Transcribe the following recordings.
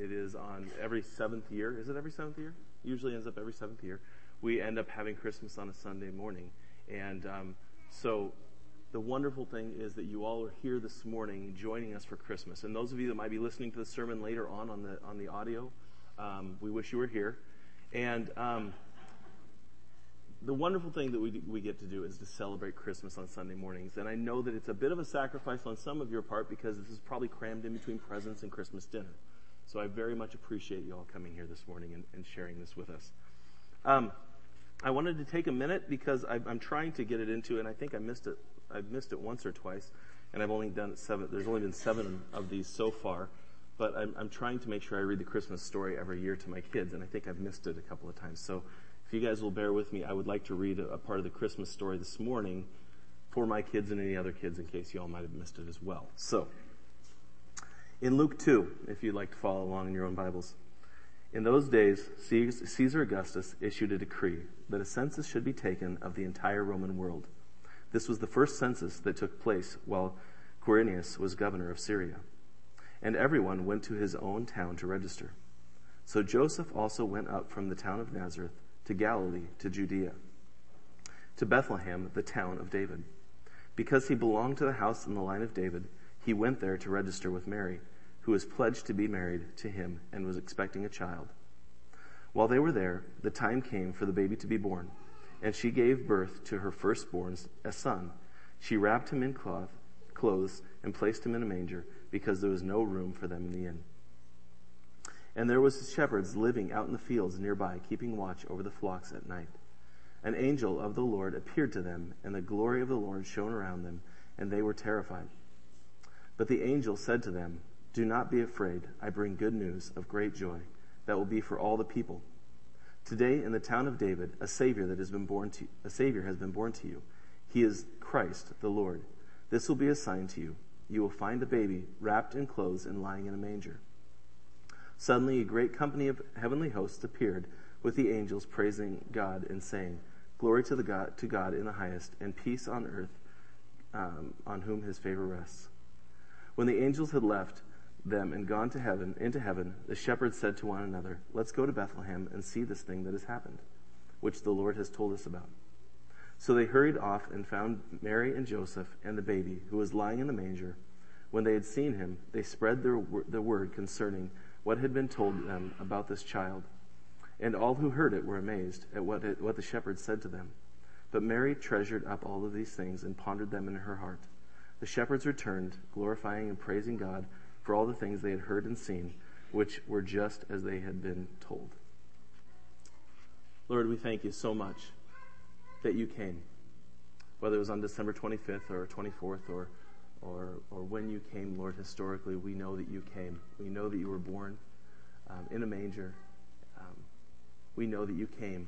it is on every 7th year. Is it every 7th year? Usually ends up every 7th year. We end up having Christmas on a Sunday morning. And so the wonderful thing is that you all are here this morning joining us for Christmas. And those of you that might be listening to the sermon later on the audio, we wish you were here. And the wonderful thing that we get to do is to celebrate Christmas on Sunday mornings. And I know that it's a bit of a sacrifice on some of your part because this is probably crammed in between presents and Christmas dinner. So I very much appreciate you all coming here this morning and sharing this with us. I wanted to take a minute because I'm trying to get it into, and I think I missed it. I've missed it once or twice, and I've only done it 7. There's only been 7 of these so far. But I'm trying to make sure I read the Christmas story every year to my kids, and I think I've missed it a couple of times. So if you guys will bear with me, I would like to read a part of the Christmas story this morning for my kids and any other kids in case you all might have missed it as well. So, in Luke 2, if you'd like to follow along in your own Bibles. In those days, Caesar Augustus issued a decree that a census should be taken of the entire Roman world. This was the first census that took place while Quirinius was governor of Syria. And everyone went to his own town to register. So Joseph also went up from the town of Nazareth to Galilee, to Judea, to Bethlehem, the town of David. Because he belonged to the house in the line of David, he went there to register with Mary, who was pledged to be married to him and was expecting a child. While they were there, the time came for the baby to be born, and she gave birth to her firstborn, a son. She wrapped him in clothes and placed him in a manger, because there was no room for them in the inn. And there was shepherds living out in the fields nearby, keeping watch over the flocks at night. An angel of the Lord appeared to them, and the glory of the Lord shone around them, and they were terrified. But the angel said to them, "Do not be afraid. I bring good news of great joy that will be for all the people. Today in the town of David, a Savior has been born to you. He is Christ the Lord. This will be a sign to you. You will find a baby wrapped in clothes and lying in a manger." Suddenly a great company of heavenly hosts appeared with the angels, praising God and saying, "Glory to God in the highest, and peace on earth on whom his favor rests." When the angels had left them and gone into heaven, the shepherds said to one another, "Let's go to Bethlehem and see this thing that has happened, which the Lord has told us about." So they hurried off and found Mary and Joseph and the baby, who was lying in the manger. When they had seen him, they spread the word concerning what had been told them about this child. And all who heard it were amazed at what the shepherds said to them. But Mary treasured up all of these things and pondered them in her heart. The shepherds returned, glorifying and praising God for all the things they had heard and seen, which were just as they had been told. Lord, we thank you so much that you came, whether it was on December 25th or 24th or when you came, Lord, historically, we know that you came. We know that you were born in a manger. We know that you came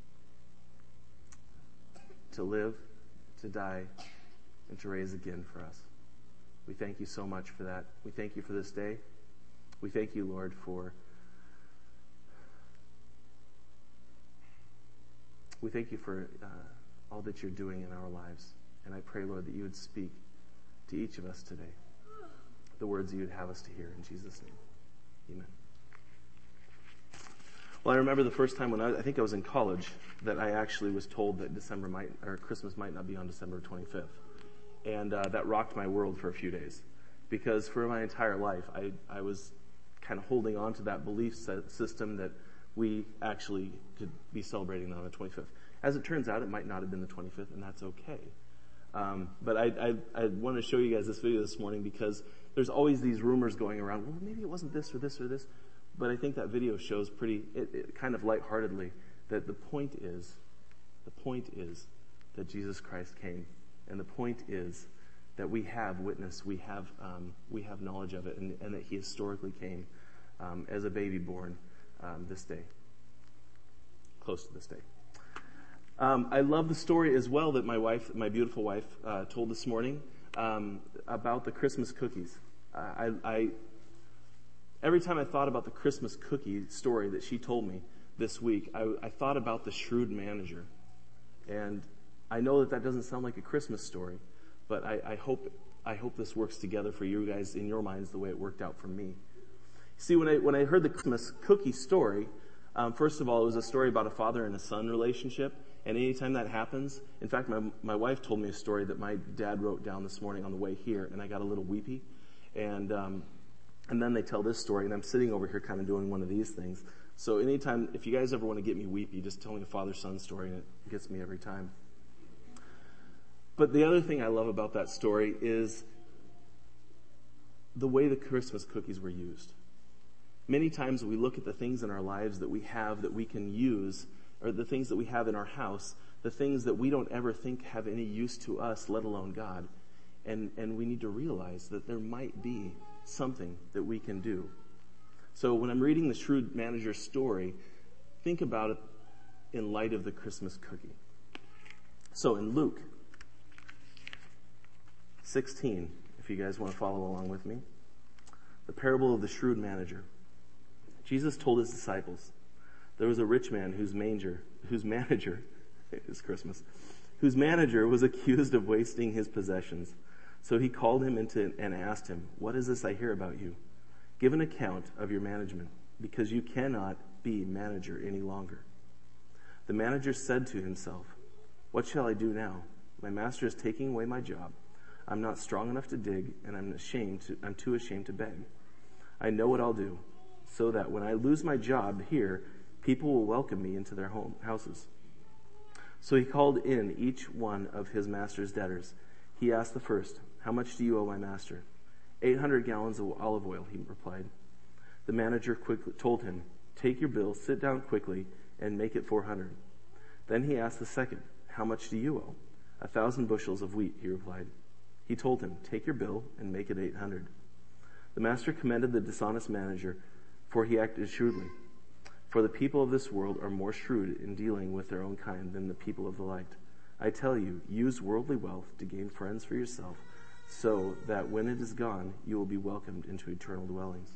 to live, to die, and to raise again for us. We thank you so much for that. We thank you for this day. We thank you, Lord, for all that you're doing in our lives. And I pray, Lord, that you would speak to each of us today the words that you would have us to hear. In Jesus' name, amen. Well, I remember the first time when I think I was in college that I actually was told that Christmas might not be on December 25th. And that rocked my world for a few days. Because for my entire life, I was kind of holding on to that belief system that we actually could be celebrating on the 25th. As it turns out, it might not have been the 25th, and that's okay. But I want to show you guys this video this morning because there's always these rumors going around, well, maybe it wasn't this or this or this. But I think that video shows it kind of lightheartedly that the point is that Jesus Christ came. And the point is that we have witness, we have knowledge of it, and that he historically came as a baby born this day, close to this day. I love the story as well that my beautiful wife, told this morning about the Christmas cookies. Every time I thought about the Christmas cookie story that she told me this week, I thought about the shrewd manager. And I know that doesn't sound like a Christmas story, but I hope this works together for you guys in your minds the way it worked out for me. See, when I heard the Christmas cookie story, first of all, it was a story about a father and a son relationship. And anytime that happens, in fact, my wife told me a story that my dad wrote down this morning on the way here, and I got a little weepy. And then they tell this story, and I'm sitting over here kind of doing one of these things. So anytime, if you guys ever want to get me weepy, just tell me a father-son story, and it gets me every time. But the other thing I love about that story is the way the Christmas cookies were used. Many times we look at the things in our lives that we have that we can use, or the things that we have in our house, the things that we don't ever think have any use to us, let alone God. And we need to realize that there might be something that we can do. So when I'm reading the shrewd manager's story, think about it in light of the Christmas cookie. So in Luke 16, if you guys want to follow along with me, the parable of the shrewd manager. Jesus told his disciples, there was a rich man whose manager was accused of wasting his possessions. So he called him into and asked him, what is this I hear about you? Give an account of your management, because you cannot be manager any longer. The manager said to himself, what shall I do now? My master is taking away my job. I'm not strong enough to dig, and I'm too ashamed to beg. I know what I'll do, so that when I lose my job here, people will welcome me into their houses. So he called in each one of his master's debtors. He asked the first, how much do you owe my master? 800 gallons of olive oil, he replied. The manager quickly told him, take your bill, sit down quickly, and make it 400. Then he asked the second, how much do you owe? 1,000 bushels of wheat, he replied. He told him, take your bill and make it 800. The master commended the dishonest manager, for he acted shrewdly. For the people of this world are more shrewd in dealing with their own kind than the people of the light. I tell you, use worldly wealth to gain friends for yourself, so that when it is gone, you will be welcomed into eternal dwellings.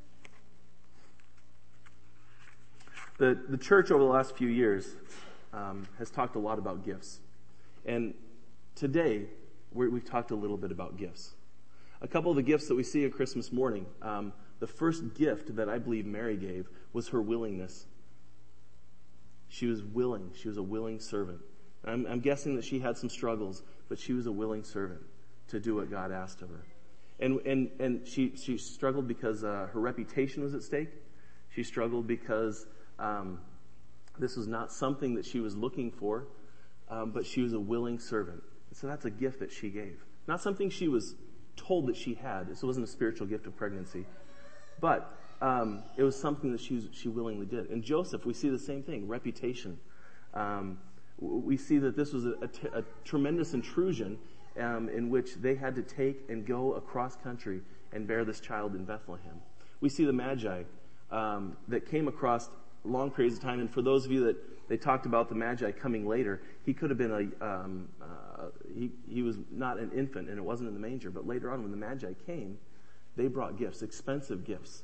The church over the last few years has talked a lot about gifts. And today, we've talked a little bit about gifts. A couple of the gifts that we see at Christmas morning, the first gift that I believe Mary gave was her willingness. She was willing. She was a willing servant. I'm guessing that she had some struggles, but she was a willing servant to do what God asked of her. And she struggled because her reputation was at stake. She struggled because this was not something that she was looking for, but she was a willing servant. So that's a gift that she gave. Not something she was told that she had. This wasn't a spiritual gift of pregnancy. But it was something that she willingly did. In Joseph, we see the same thing, reputation. We see that this was a tremendous intrusion in which they had to take and go across country and bear this child in Bethlehem. We see the Magi that came across long periods of time. And for those of you that they talked about the Magi coming later, he could have been he was not an infant and it wasn't in the manger. But later on when the Magi came, they brought gifts, expensive gifts.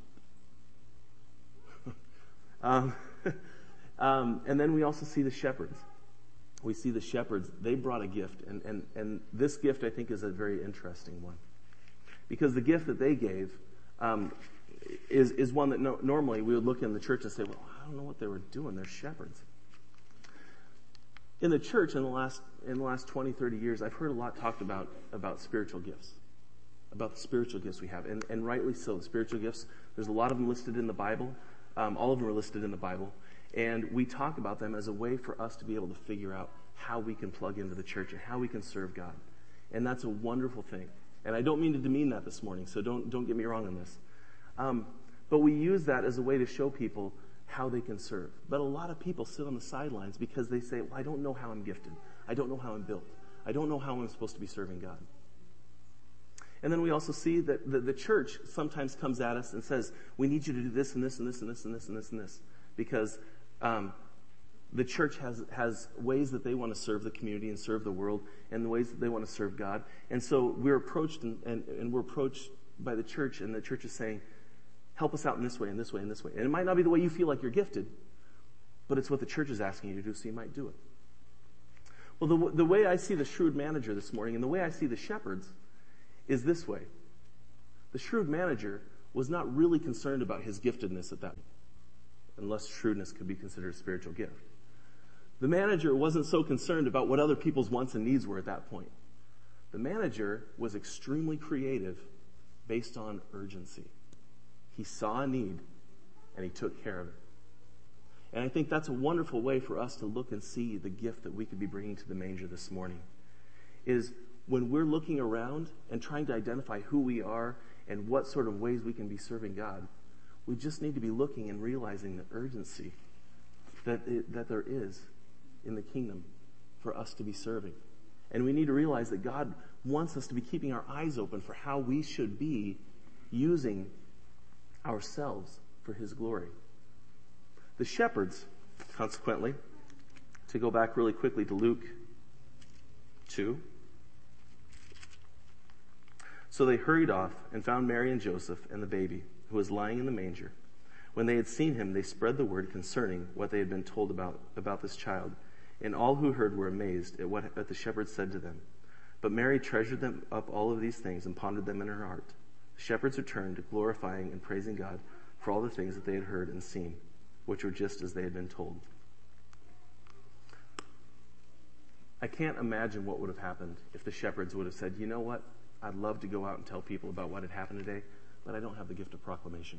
And then we also see the shepherds. We see the shepherds, they brought a gift. And this gift, I think, is a very interesting one. Because the gift that they gave is one that normally we would look in the church and say, well, I don't know what they were doing. They're shepherds. In the church in the last 20, 30 years, I've heard a lot talked about spiritual gifts. About the spiritual gifts we have. And rightly so. The spiritual gifts, there's a lot of them listed in the Bible. All of them are listed in the Bible. And we talk about them as a way for us to be able to figure out how we can plug into the church and how we can serve God. And that's a wonderful thing. And I don't mean to demean that this morning, so don't get me wrong on this. But we use that as a way to show people how they can serve. But a lot of people sit on the sidelines because they say, well, I don't know how I'm gifted. I don't know how I'm built. I don't know how I'm supposed to be serving God. And then we also see that the church sometimes comes at us and says, we need you to do this and this and this and this and this and this and this. Because the church has ways that they want to serve the community and serve the world and the ways that they want to serve God. And so we're approached and we're approached by the church, and the church is saying, help us out in this way and this way and this way. And it might not be the way you feel like you're gifted, but it's what the church is asking you to do, so you might do it. Well, the way I see the shrewd manager this morning and the way I see the shepherds is this way. The shrewd manager was not really concerned about his giftedness at that point, unless shrewdness could be considered a spiritual gift. The manager wasn't so concerned about what other people's wants and needs were at that point. The manager was extremely creative based on urgency. He saw a need and he took care of it. And I think that's a wonderful way for us to look and see the gift that we could be bringing to the manger this morning. Is when we're looking around and trying to identify who we are and what sort of ways we can be serving God, we just need to be looking and realizing the urgency that there is in the kingdom for us to be serving. And we need to realize that God wants us to be keeping our eyes open for how we should be using ourselves for his glory. The shepherds, consequently, to go back really quickly to Luke 2. So they hurried off and found Mary and Joseph and the baby, who was lying in the manger. When they had seen him, they spread the word concerning what they had been told about this child. And all who heard were amazed at what the shepherds said to them. But Mary treasured them up all of these things and pondered them in her heart. The shepherds returned, glorifying and praising God for all the things that they had heard and seen, which were just as they had been told. I can't imagine what would have happened if the shepherds would have said, you know what? I'd love to go out and tell people about what had happened today, but I don't have the gift of proclamation.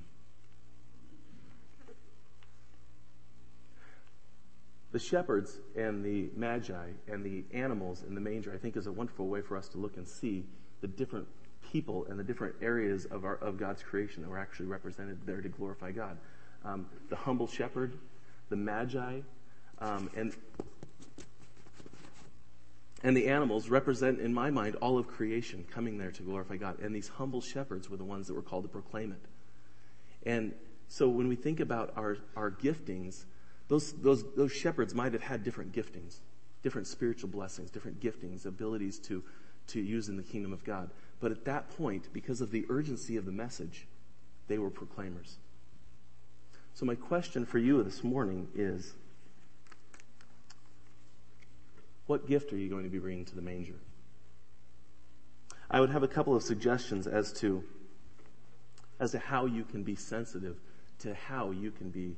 The shepherds and the magi and the animals in the manger, I think, is a wonderful way for us to look and see the different people and the different areas of God's creation that were actually represented there to glorify God. The humble shepherd, the magi, and the animals represent, in my mind, all of creation coming there to glorify God. And these humble shepherds were the ones that were called to proclaim it. And so when we think about our giftings, those shepherds might have had different giftings, different spiritual blessings, different giftings, abilities to use in the kingdom of God. But at that point, because of the urgency of the message, they were proclaimers. So my question for you this morning is, what gift are you going to be bringing to the manger? I would have a couple of suggestions as to how you can be sensitive to how you can be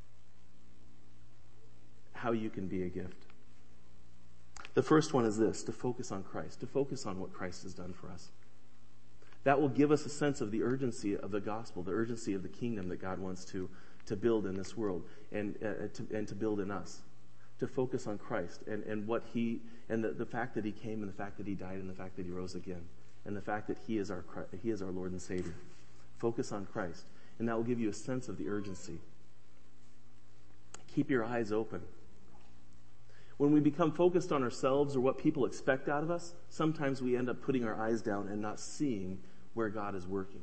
a gift. The first one is this: to focus on Christ, to focus on what Christ has done for us. That will give us a sense of the urgency of the gospel, the urgency of the kingdom that God wants to build in this world and to build in us. To focus on Christ and what he, and the fact that he came, and the fact that he died, and the fact that he rose again, and the fact that he is our Lord and Savior. Focus on Christ, and that will give you a sense of the urgency. Keep your eyes open. When we become focused on ourselves or what people expect out of us, sometimes we end up putting our eyes down and not seeing where God is working.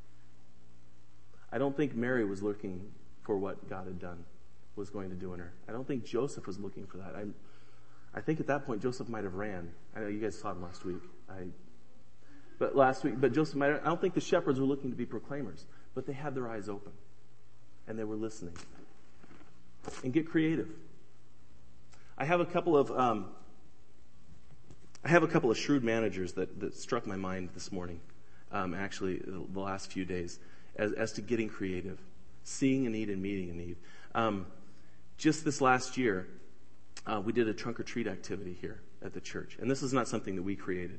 I don't think Mary was looking for what God was going to do in her. I don't think Joseph was looking for that. I think at that point Joseph might have ran. I know you guys saw him last week. But Joseph might have, I don't think the shepherds were looking to be proclaimers, but they had their eyes open and they were listening. And get creative. I have a couple of shrewd managers that struck my mind this morning, actually the last few days, as to getting creative, seeing a need and meeting a need. Just this last year, we did a trunk or treat activity here at the church. And this is not something that we created.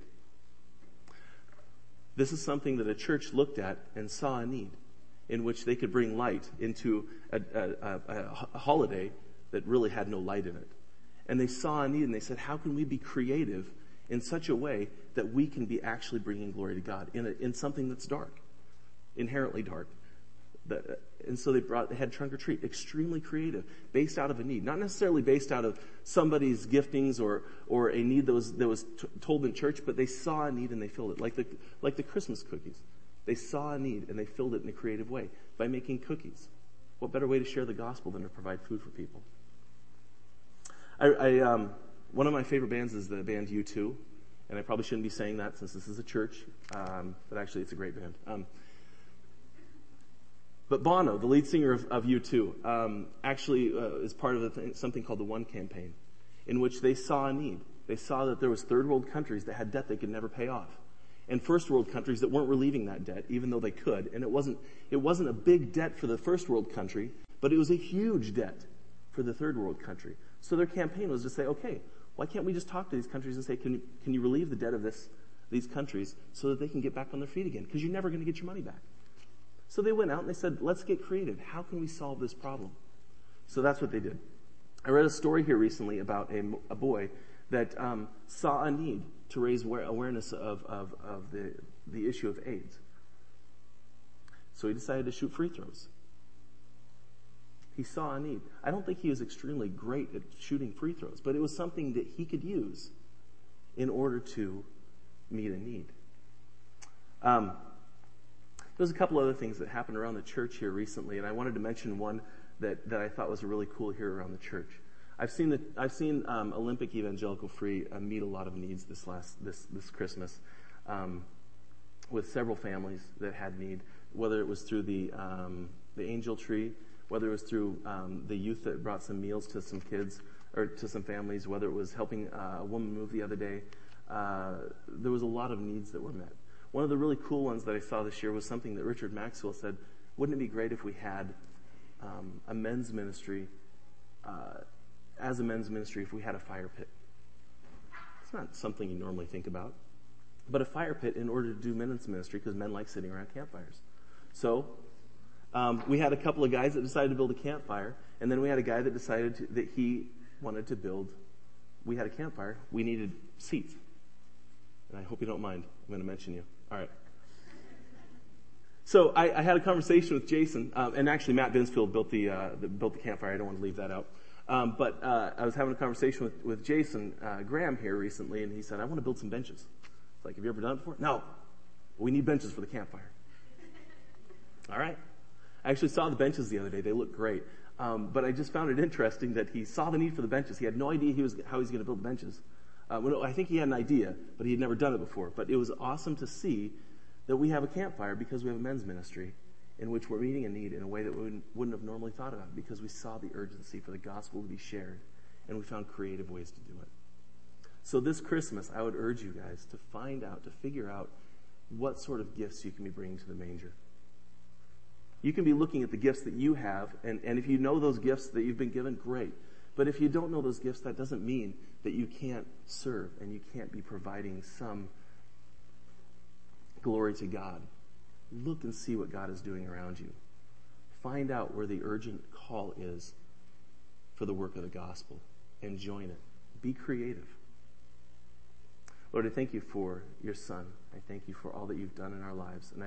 This is something that a church looked at and saw a need in which they could bring light into a holiday that really had no light in it. And they saw a need and they said, how can we be creative in such a way that we can be actually bringing glory to God in something that's dark, inherently dark. And so they had trunk or treat, extremely creative, based out of a need, not necessarily based out of somebody's giftings or a need that was told in church, but they saw a need and they filled it, like the Christmas cookies. They saw a need and they filled it in a creative way by making cookies. What better way to share the gospel than to provide food for people? One of my favorite bands is the band U2, and I probably shouldn't be saying that since this is a church, but actually it's a great band. But Bono, the lead singer of U2, actually is part of something called the One Campaign, in which they saw a need. They saw that there was third world countries that had debt they could never pay off. and first world countries that weren't relieving that debt, even though they could. And it wasn't a big debt for the first world country, but it was a huge debt for the third world country. So their campaign was to say, okay, why can't we just talk to these countries and say, can you relieve the debt of these countries so that they can get back on their feet again? Because you're never going to get your money back. So they went out and they said, let's get creative. How can we solve this problem? So that's what they did. I read a story here recently about a boy that saw a need to raise awareness of the issue of AIDS. So he decided to shoot free throws. He saw a need. I don't think he was extremely great at shooting free throws, but it was something that he could use in order to meet a need. There's a couple other things that happened around the church here recently, and I wanted to mention one that I thought was really cool here around the church. I've seen Olympic Evangelical Free meet a lot of needs this Christmas, with several families that had need, whether it was through the Angel Tree, whether it was through the youth that brought some meals to some kids or to some families, whether it was helping a woman move the other day. There was a lot of needs that were met. One of the really cool ones that I saw this year was something that Richard Maxwell said, wouldn't it be great if we had a men's ministry, as a men's ministry, if we had a fire pit? It's not something you normally think about, but a fire pit in order to do men's ministry, because men like sitting around campfires. So we had a couple of guys that decided to build a campfire, and then we had a guy that decided that he wanted to build. We had a campfire. We needed seats. And I hope you don't mind. I'm going to mention you. All right. So I had a conversation with Jason, and actually Matt Binsfield built the campfire. I don't want to leave that out. But I was having a conversation with Jason Graham here recently, and he said, I want to build some benches. It's like, have you ever done it before? No. We need benches for the campfire. All right. I actually saw the benches the other day. They look great. But I just found it interesting that he saw the need for the benches. He had no idea how he was going to build the benches. I think he had an idea, but he had never done it before. But it was awesome to see that we have a campfire because we have a men's ministry in which we're meeting a need in a way that we wouldn't have normally thought about, because we saw the urgency for the gospel to be shared, and we found creative ways to do it. So this Christmas, I would urge you guys to figure out what sort of gifts you can be bringing to the manger. You can be looking at the gifts that you have, and if you know those gifts that you've been given, great. But if you don't know those gifts, that doesn't mean that you can't serve and you can't be providing some glory to God. Look and see what God is doing around you. Find out where the urgent call is for the work of the gospel and join it. Be creative. Lord, I thank you for your Son. I thank you for all that you've done in our lives. And